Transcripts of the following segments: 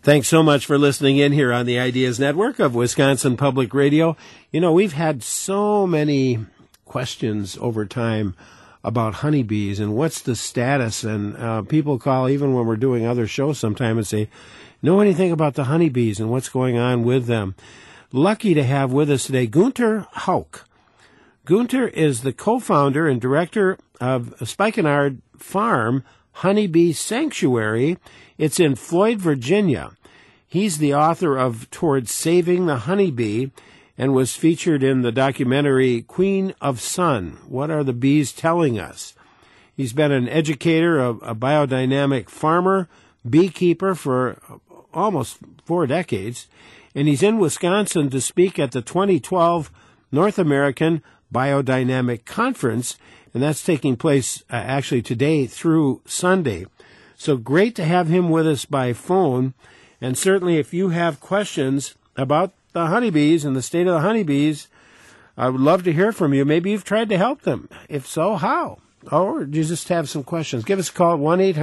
Thanks so much for listening in here on the Ideas Network of Wisconsin Public Radio. You know, we've had so many questions over time about honeybees and what's the status, and people call even when we're doing other shows sometime and say, know anything about the honeybees and what's going on with them? Lucky to have with us today Gunter Hauk. Gunter is the co-founder and director of Spikenard Farm Honeybee Sanctuary. It's in Floyd, Virginia. He's the author of Towards Saving the Honeybee and was featured in the documentary Queen of Sun, What Are the Bees Telling Us? He's been an educator, a biodynamic farmer, beekeeper for almost 4 decades, and he's in Wisconsin to speak at the 2012 North American Biodynamic Conference, and that's taking place actually today through Sunday. So great to have him with us by phone, and certainly if you have questions about the honeybees and the state of the honeybees, I would love to hear from you. Maybe you've tried to help them. If so, how? Or you just have some questions. Give us a call at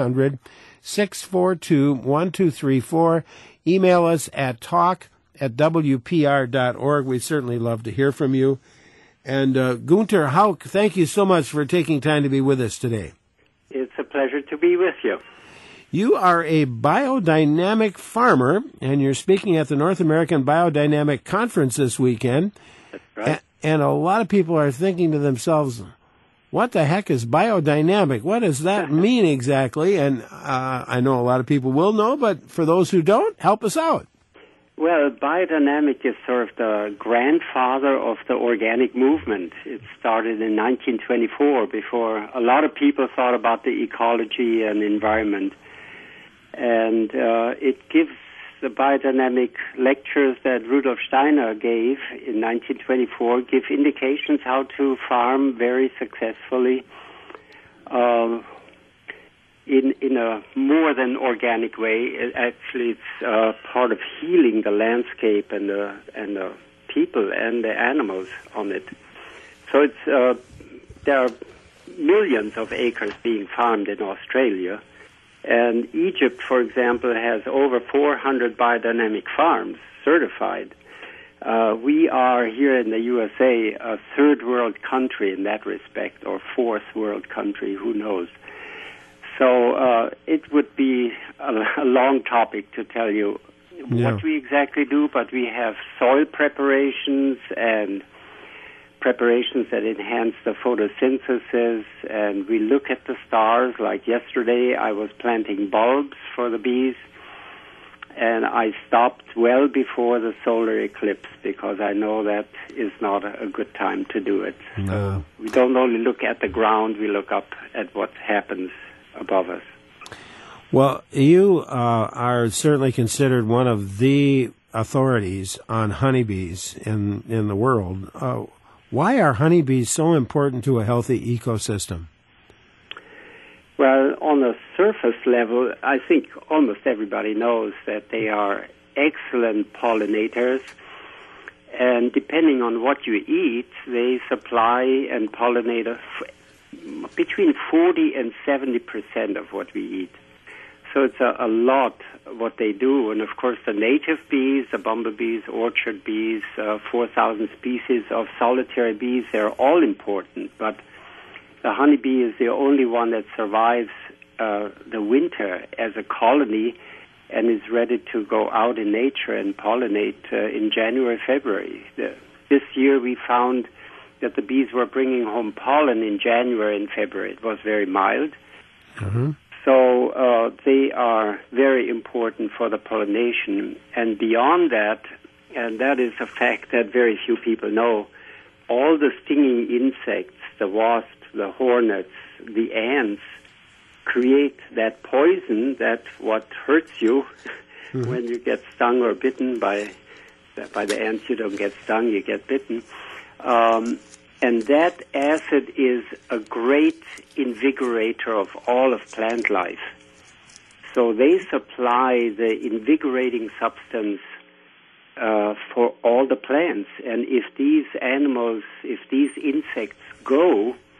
1-800-642-1234. Email us at talk@wpr.org. We'd certainly love to hear from you. And Gunter Hauk, thank you so much for taking time to be with us today. It's a pleasure to be with you. You are a biodynamic farmer, and you're speaking at the North American Biodynamic Conference this weekend. That's right. And a lot of people are thinking to themselves, what the heck is biodynamic? What does that mean exactly? And I know a lot of people will know, but for those who don't, help us out. Well, biodynamic is sort of the grandfather of the organic movement. It started in 1924, before a lot of people thought about the ecology and environment. And it gives the biodynamic lectures that Rudolf Steiner gave in 1924, give indications how to farm very successfully in a more than organic way. Actually, it's part of healing the landscape and the people and the animals on it. So it's there are millions of acres being farmed in Australia. And Egypt, for example, has over 400 biodynamic farms certified. We are here in the USA a third world country in that respect, or fourth world country, who knows. So it would be a long topic to tell you what we exactly do, but we have soil preparations and preparations that enhance the photosynthesis, and we look at the stars. Like yesterday, I was planting bulbs for the bees, and I stopped well before the solar eclipse because I know that is not a good time to do it. No. So we don't only look at the ground, we look up at what happens above us. Well, you are certainly considered one of the authorities on honeybees in the world. Why are honeybees so important to a healthy ecosystem? Well, on a surface level, I think almost everybody knows that they are excellent pollinators, and depending on what you eat, they supply and pollinate between 40 and 70% of what we eat. So it's a lot what they do. And, of course, the native bees, the bumblebees, orchard bees, 4,000 species of solitary bees, they're all important. But the honeybee is the only one that survives the winter as a colony and is ready to go out in nature and pollinate in January, February. This year we found that the bees were bringing home pollen in January and February. It was very mild. Mm-hmm. So they are very important for the pollination. And beyond that, and that is a fact that very few people know, all the stinging insects, the wasps, the hornets, the ants, create that poison that what hurts you when you get stung or bitten by the ants. You don't get stung, you get bitten. And that acid is a great invigorator of all of plant life. So they supply the invigorating substance for all the plants. And if these animals, if these insects go,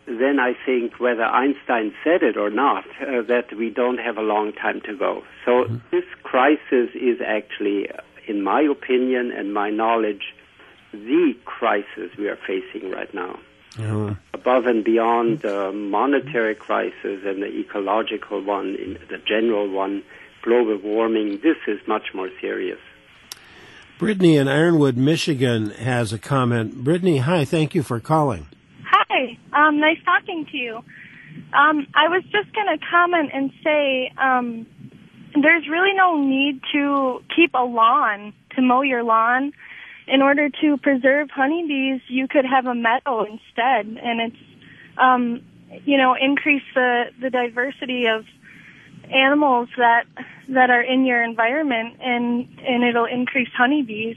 then I think whether Einstein said it or not, that we don't have a long time to go. So this crisis is actually, in my opinion and my knowledge, the crisis we are facing right now. Above and beyond the monetary crisis and the ecological one, the general one, global warming, this is much more serious. Brittany in Ironwood, Michigan has a comment. Brittany, hi, thank you for calling. Hi, nice talking to you. I was just going to comment and say there's really no need to keep a lawn, to mow your lawn. In order to preserve honeybees, you could have a meadow instead, and it's, increase the diversity of animals that are in your environment, and it'll increase honeybees.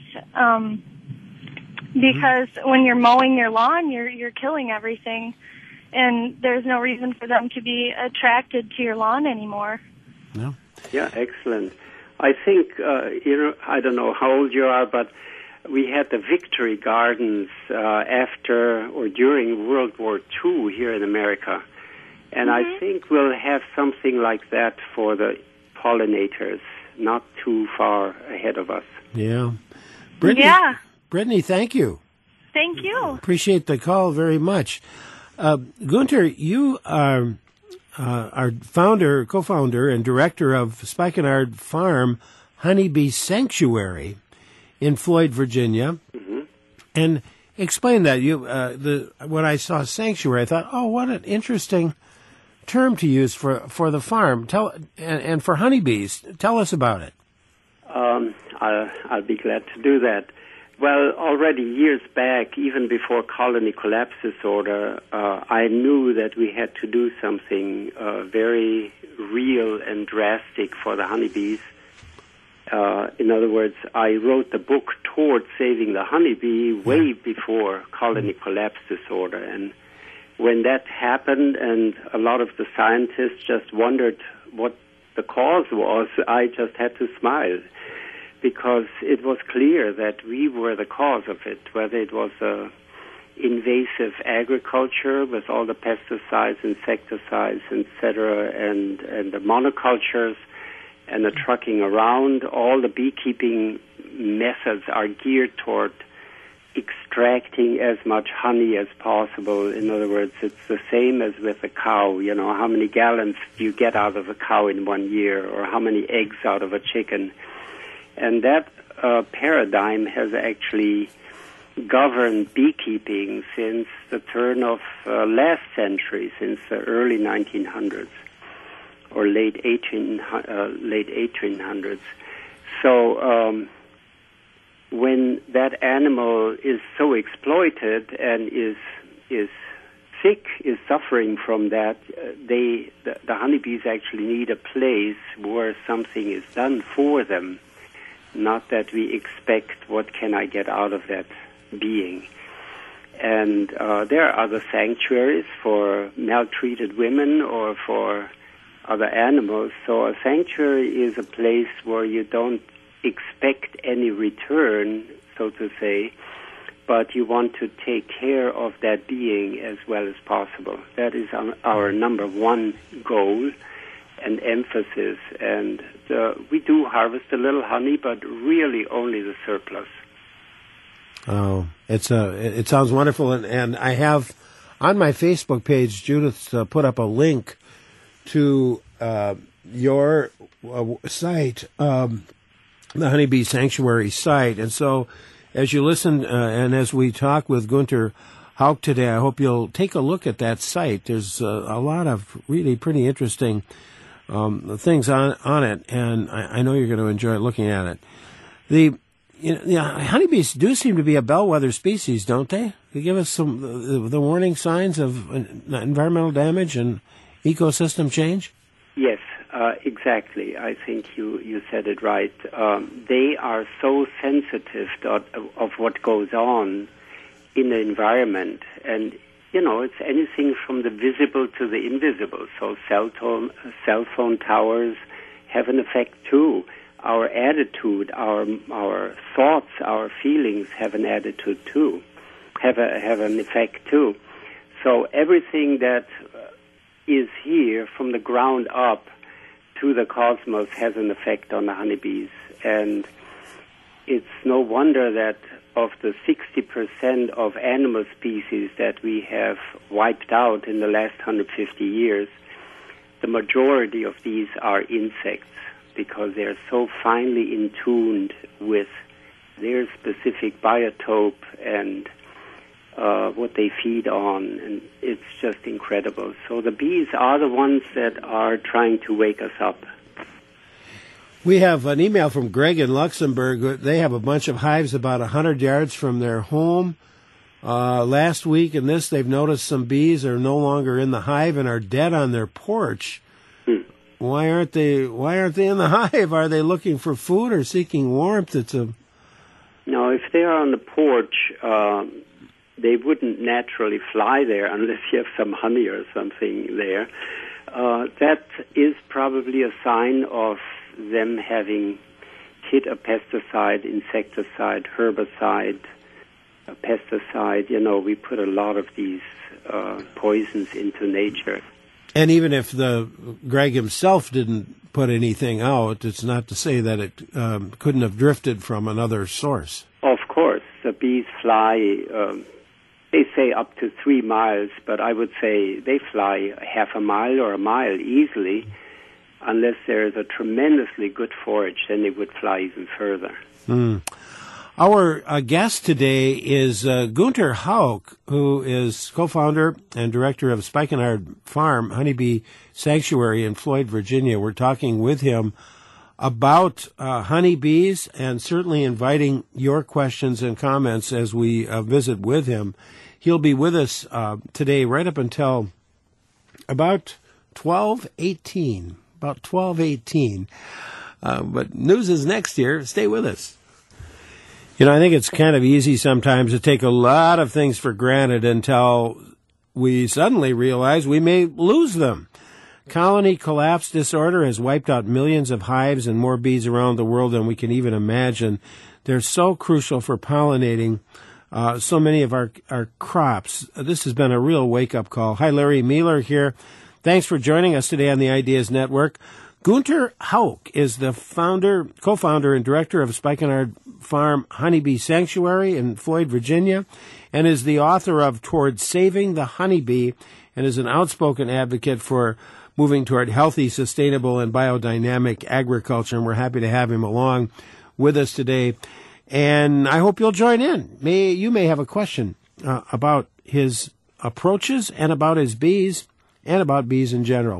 Because when you're mowing your lawn, you're killing everything, and there's no reason for them to be attracted to your lawn anymore. No. Yeah, excellent. I think, I don't know how old you are, but we had the Victory Gardens after or during World War II here in America. And I think we'll have something like that for the pollinators, not too far ahead of us. Yeah. Brittany, yeah. Brittany, thank you. Thank you. Appreciate the call very much. Gunter, you are co-founder and director of Spikenard Farm Honeybee Sanctuary in Floyd, Virginia. And explain that. When I saw sanctuary, I thought, oh, what an interesting term to use for the farm. And for honeybees. Tell us about it. I'll be glad to do that. Well, already years back, even before colony collapse disorder, I knew that we had to do something very real and drastic for the honeybees. In other words, I wrote the book Towards Saving the Honeybee way before colony collapse disorder. And when that happened and a lot of the scientists just wondered what the cause was, I just had to smile, because it was clear that we were the cause of it, whether it was invasive agriculture with all the pesticides, insecticides, etc., and the monocultures and the trucking around. All the beekeeping methods are geared toward extracting as much honey as possible. In other words, it's the same as with a cow. You know, how many gallons do you get out of a cow in 1 year, or how many eggs out of a chicken? And that paradigm has actually governed beekeeping since the turn of last century, since the early 1900s or late 1800s. So when that animal is so exploited and is sick, is suffering from that, the honeybees actually need a place where something is done for them. Not that we expect, what can I get out of that being? And there are other sanctuaries for maltreated women or for other animals. So a sanctuary is a place where you don't expect any return, so to say, but you want to take care of that being as well as possible. That is our number one goal and emphasis, and we do harvest a little honey, but really only the surplus. Oh, it sounds wonderful, and I have on my Facebook page, Judith put up a link to your site, the Honeybee Sanctuary site, and so as you listen and as we talk with Gunter Hauck today, I hope you'll take a look at that site. There's a lot of really pretty interesting things on it, and I know you're going to enjoy looking at it. The honeybees do seem to be a bellwether species, don't they? They give us some the warning signs of environmental damage and ecosystem change. Yes, exactly. I think you said it right. They are so sensitive of what goes on in the environment, and it's anything from the visible to the invisible. So cell phone towers have an effect too. Our attitude, our thoughts, our feelings have an attitude too, have an effect too. So everything that is here from the ground up to the cosmos has an effect on the honeybees. And it's no wonder that of the 60% of animal species that we have wiped out in the last 150 years, the majority of these are insects, because they're so finely in tuned with their specific biotope and what they feed on, and it's just incredible. So the bees are the ones that are trying to wake us up. We have an email from Greg in Luxembourg. They have a bunch of hives about 100 yards from their home. Last week in this, they've noticed some bees are no longer in the hive and are dead on their porch. Why aren't they in the hive? Are they looking for food or seeking warmth? No, if they are on the porch, they wouldn't naturally fly there unless you have some honey or something there. That is probably a sign of them having hit a pesticide, insecticide, herbicide, a pesticide. You know, we put a lot of these poisons into nature. And even if Greg himself didn't put anything out, it's not to say that it couldn't have drifted from another source. Of course, the bees fly, they say up to 3 miles, but I would say they fly half a mile or a mile easily. Unless there is a tremendously good forage, then they would fly even further. Our guest today is Gunter Hauk, who is co-founder and director of Spikenard Farm Honeybee Sanctuary in Floyd, Virginia. We're talking with him about honeybees and certainly inviting your questions and comments as we visit with him. He'll be with us today right up until about 12:18. About 12:18. But news is next year. Stay with us. You know, I think it's kind of easy sometimes to take a lot of things for granted until we suddenly realize we may lose them. Colony collapse disorder has wiped out millions of hives and more bees around the world than we can even imagine. They're so crucial for pollinating so many of our crops. This has been a real wake-up call. Hi, Larry Mueller here. Thanks for joining us today on the Ideas Network. Gunter Hauk is the co-founder and director of Spikenard Farm Honeybee Sanctuary in Floyd, Virginia, and is the author of Toward Saving the Honeybee, and is an outspoken advocate for moving toward healthy, sustainable, and biodynamic agriculture. And we're happy to have him along with us today. And I hope you'll join in. You may have a question about his approaches and about his bees, and about bees in general.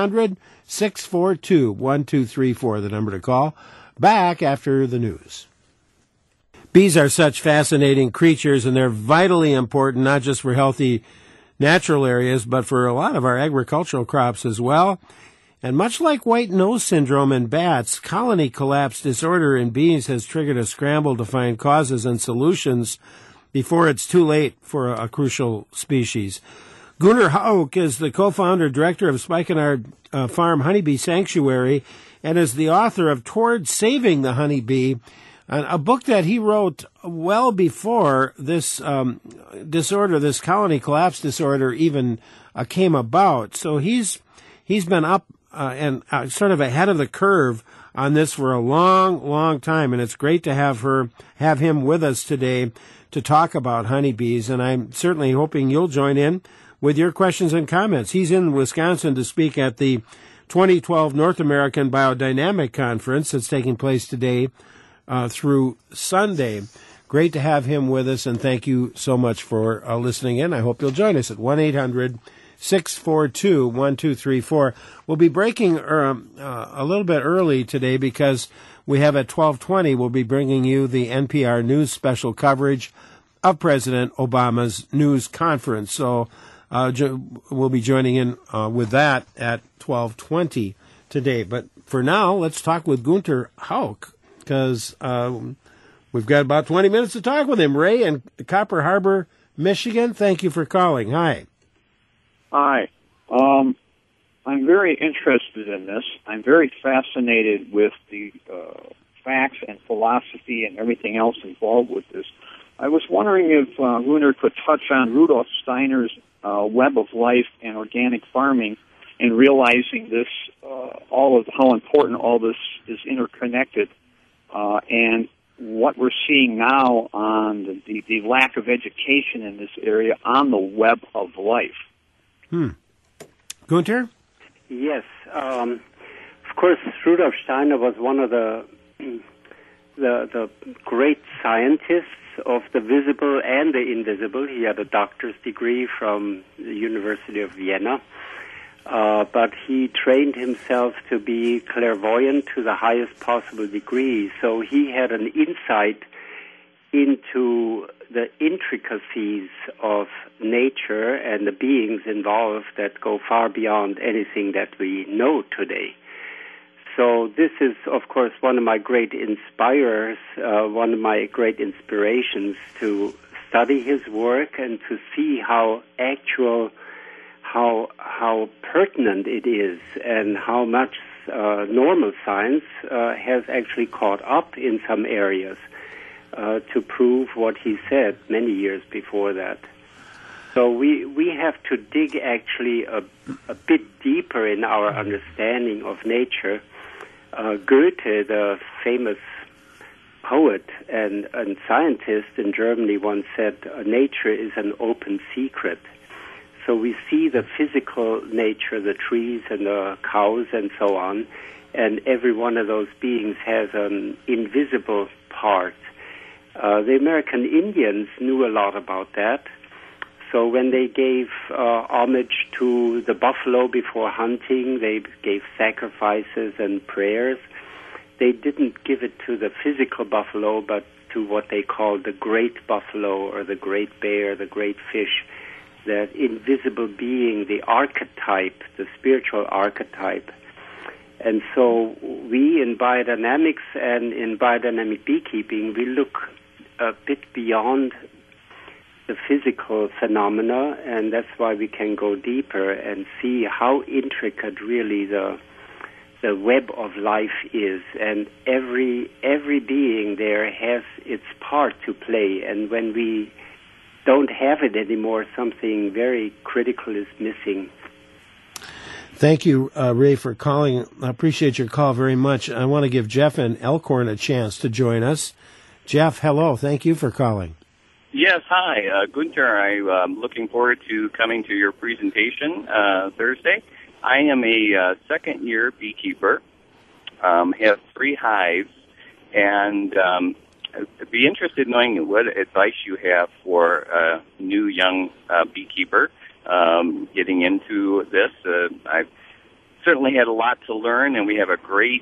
1-800-642-1234, the number to call. Back after the news. Bees are such fascinating creatures, and they're vitally important, not just for healthy natural areas, but for a lot of our agricultural crops as well. And much like white nose syndrome in bats, colony collapse disorder in bees has triggered a scramble to find causes and solutions before it's too late for a crucial species. Gunter Hauk is the co-founder, director of Spikenard Farm Honeybee Sanctuary, and is the author of Toward Saving the Honeybee, a book that he wrote well before this disorder, this colony collapse disorder, even came about. So he's been up and sort of ahead of the curve on this for a long, long time, and it's great to have him with us today to talk about honeybees. And I'm certainly hoping you'll join in with your questions and comments. He's in Wisconsin to speak at the 2012 North American Biodynamic Conference that's taking place today through Sunday. Great to have him with us, and thank you so much for listening in. I hope you'll join us at 1-800-642-1234. We'll be breaking a little bit early today because we have at 12:20, we'll be bringing you the NPR News special coverage of President Obama's news conference. So we'll be joining in with that at 12:20 today. But for now, let's talk with Gunter Hauk, because we've got about 20 minutes to talk with him. Ray in Copper Harbor, Michigan, thank you for calling. Hi. Hi. I'm very interested in this. I'm very fascinated with the facts and philosophy and everything else involved with this. I was wondering if Gunter could touch on Rudolf Steiner's web of life and organic farming, and realizing this, all of how important all this is interconnected, and what we're seeing now on the lack of education in this area on the web of life. Gunther? Yes. Of course, Rudolf Steiner was one of the great scientists of the visible and the invisible. He had a doctor's degree from the University of Vienna. But he trained himself to be clairvoyant to the highest possible degree. So he had an insight into the intricacies of nature and the beings involved that go far beyond anything that we know today. So this is, of course, one of my great inspirers, one of my great inspirations to study his work and to see how pertinent it is and how much normal science has actually caught up in some areas to prove what he said many years before that. So we have to dig actually a bit deeper in our understanding of nature. Goethe, the famous poet and scientist in Germany, once said, nature is an open secret. So we see the physical nature, the trees and the cows and so on, and every one of those beings has an invisible part. The American Indians knew a lot about that. So when they gave homage to the buffalo before hunting, they gave sacrifices and prayers. They didn't give it to the physical buffalo, but to what they called the great buffalo or the great bear, the great fish, that invisible being, the archetype, the spiritual archetype. And so we in biodynamics and in biodynamic beekeeping, we look a bit beyond the physical phenomena, and that's why we can go deeper and see how intricate really the web of life is. And every being there has its part to play, and when we don't have it anymore, something very critical is missing. Thank you, Ray, for calling. I appreciate your call very much. I want to give Jeff and Elkhorn a chance to join us. Jeff, hello. Thank you for calling. Yes, hi. Gunther, I'm looking forward to coming to your presentation Thursday. I am a second-year beekeeper, have 3 hives, and I'd be interested in knowing what advice you have for a new young beekeeper getting into this. I've certainly had a lot to learn, and we have a great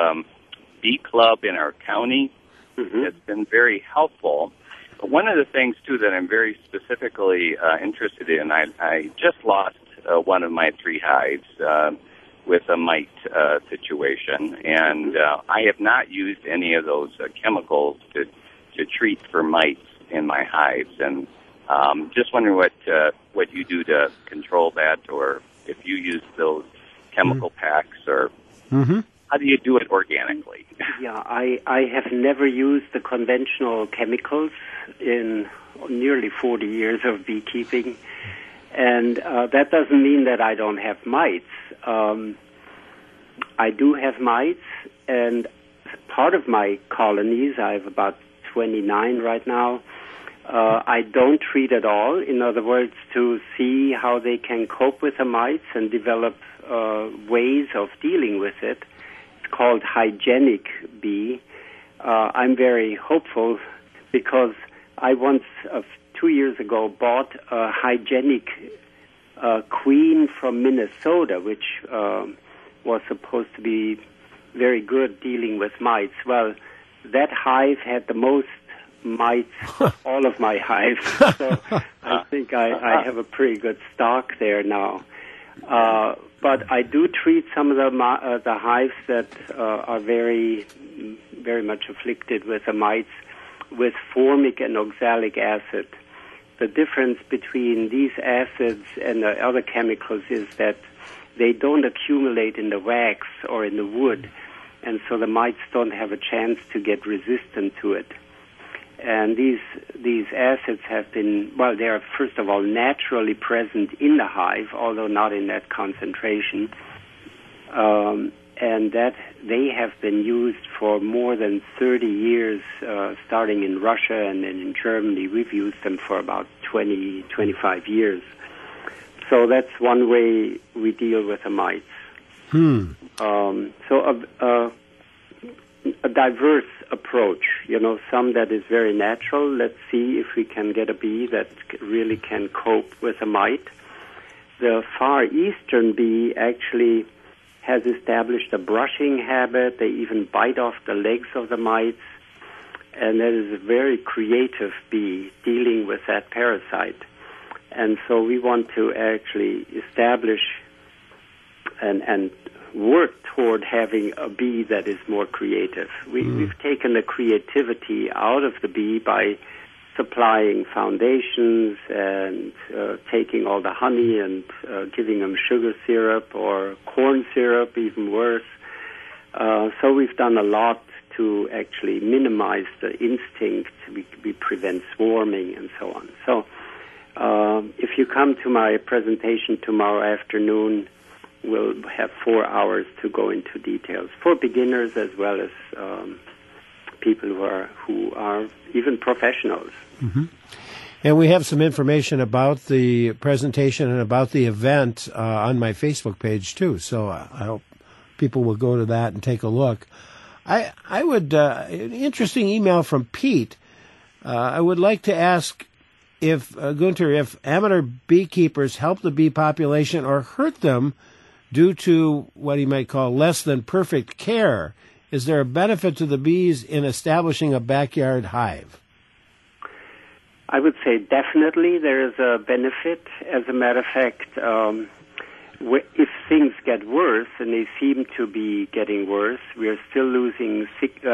bee club in our county that's been very helpful. But one of the things, too, that I'm very specifically interested in, I just lost one of my 3 hives with a mite situation, and I have not used any of those chemicals to treat for mites in my hives, and just wondering what you do to control that, or if you use those chemical packs, or how do you do it organically? Yeah, I have never used the conventional chemicals in nearly 40 years of beekeeping, and that doesn't mean that I don't have mites. I do have mites, and part of my colonies, I have about 29 right now, I don't treat at all. In other words, to see how they can cope with the mites and develop ways of dealing with it. It's called hygienic bee. I'm very hopeful because I once, 2 years ago, bought a hygienic queen from Minnesota, which was supposed to be very good dealing with mites. Well, that hive had the most mites, all of my hives. So I think I have a pretty good stock there now. But I do treat some of the hives that are very, very much afflicted with the mites with formic and oxalic acid. The difference between these acids and the other chemicals is that they don't accumulate in the wax or in the wood, and so the mites don't have a chance to get resistant to it. And these acids have been, well, they are first of all naturally present in the hive, although not in that concentration. And that they have been used for more than 30 years, starting in Russia and then in Germany. We've used them for about 25 years. So that's one way we deal with the mites. So a diverse approach, some that is very natural. Let's see if we can get a bee that really can cope with a mite. The Far Eastern bee actually has established a brushing habit. They even bite off the legs of the mites. And that is a very creative bee dealing with that parasite. And so we want to actually establish and work toward having a bee that is more creative. We've taken the creativity out of the bee by supplying foundations and taking all the honey and giving them sugar syrup or corn syrup, even worse. So we've done a lot to actually minimize the instinct. We prevent swarming and so on. So if you come to my presentation tomorrow afternoon, we'll have 4 hours to go into details for beginners as well as people who are even professionals. Mm-hmm. And we have some information about the presentation and about the event on my Facebook page too. So I hope people will go to that and take a look. I would an interesting email from Pete. I would like to ask if Gunther, if amateur beekeepers help the bee population or hurt them due to what he might call less than perfect care. Is there a benefit to the bees in establishing a backyard hive? I would say definitely there is a benefit. As a matter of fact, if things get worse, and they seem to be getting worse, we are still losing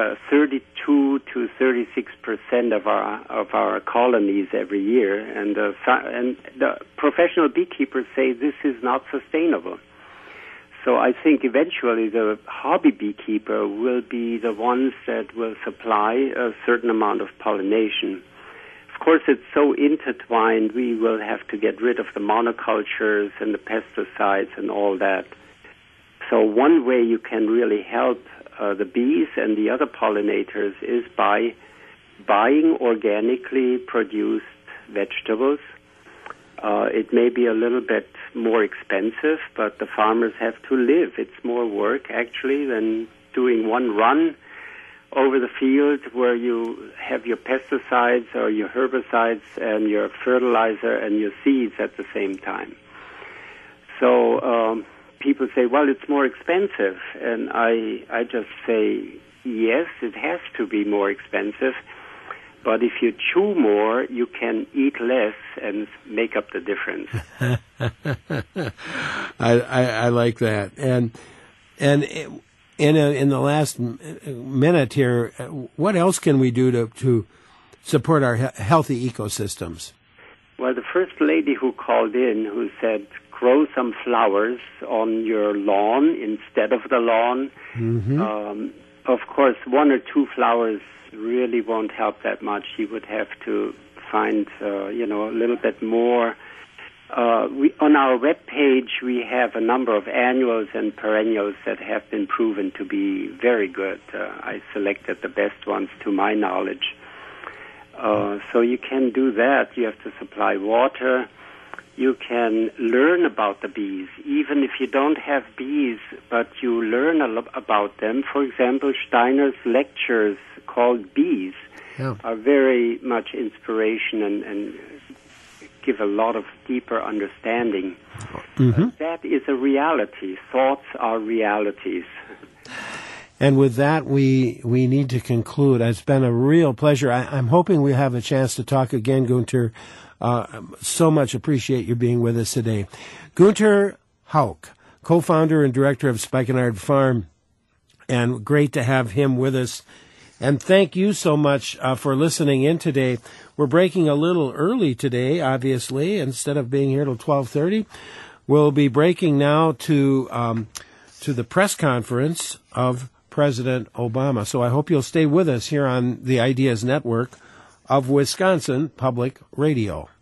32 to 36% of our colonies every year, and the professional beekeepers say this is not sustainable. So I think eventually the hobby beekeeper will be the ones that will supply a certain amount of pollination. Of course, it's so intertwined, we will have to get rid of the monocultures and the pesticides and all that. So one way you can really help the bees and the other pollinators is by buying organically produced vegetables. It may be a little bit more expensive, but the farmers have to live. It's more work, actually, than doing one run over the field where you have your pesticides or your herbicides and your fertilizer and your seeds at the same time. So people say, well, it's more expensive. And I just say, yes, it has to be more expensive. But if you chew more, you can eat less and make up the difference. I like that. And in the last minute here, what else can we do to support our healthy ecosystems? Well, the first lady who called in who said, grow some flowers on your lawn instead of the lawn. Mm-hmm. Of course, 1 or 2 flowers really won't help that much. You would have to find, a little bit more. On our webpage, we have a number of annuals and perennials that have been proven to be very good. I selected the best ones to my knowledge. So you can do that. You have to supply water. You can learn about the bees, even if you don't have bees, but you learn a lot about them. For example, Steiner's lectures called Bees are very much inspiration and give a lot of deeper understanding. Mm-hmm. That is a reality. Thoughts are realities. And with that, we need to conclude. It's been a real pleasure. I'm hoping we have a chance to talk again, Gunther. So much appreciate you being with us today. Gunther Hauck, co-founder and director of Spikenard Farm, and great to have him with us. And thank you so much for listening in today. We're breaking a little early today, obviously. Instead of being here till 12:30, we'll be breaking now to the press conference of President Obama. So I hope you'll stay with us here on the Ideas Network of Wisconsin Public Radio.